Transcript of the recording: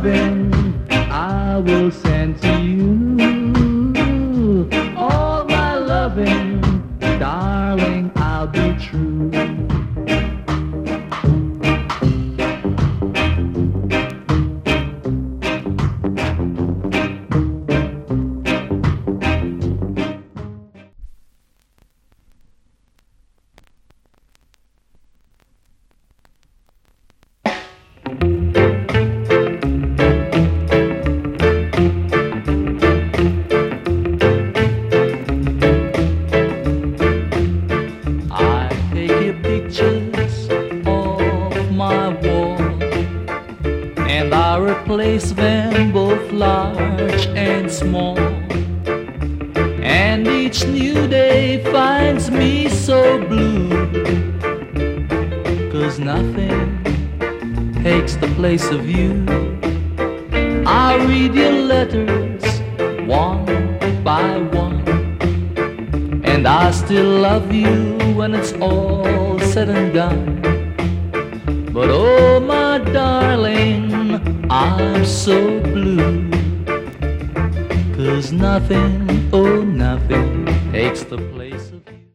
loving I will send to you. All my loving, darling, I'll be true. And I replace them both large and small. And each new day finds me so blue, 'cause nothing takes the place of you. I read your letters one by one, and I still love you when it's all said and done. But oh my darling, I'm so blue, 'cause nothing, oh nothing takes the place of you.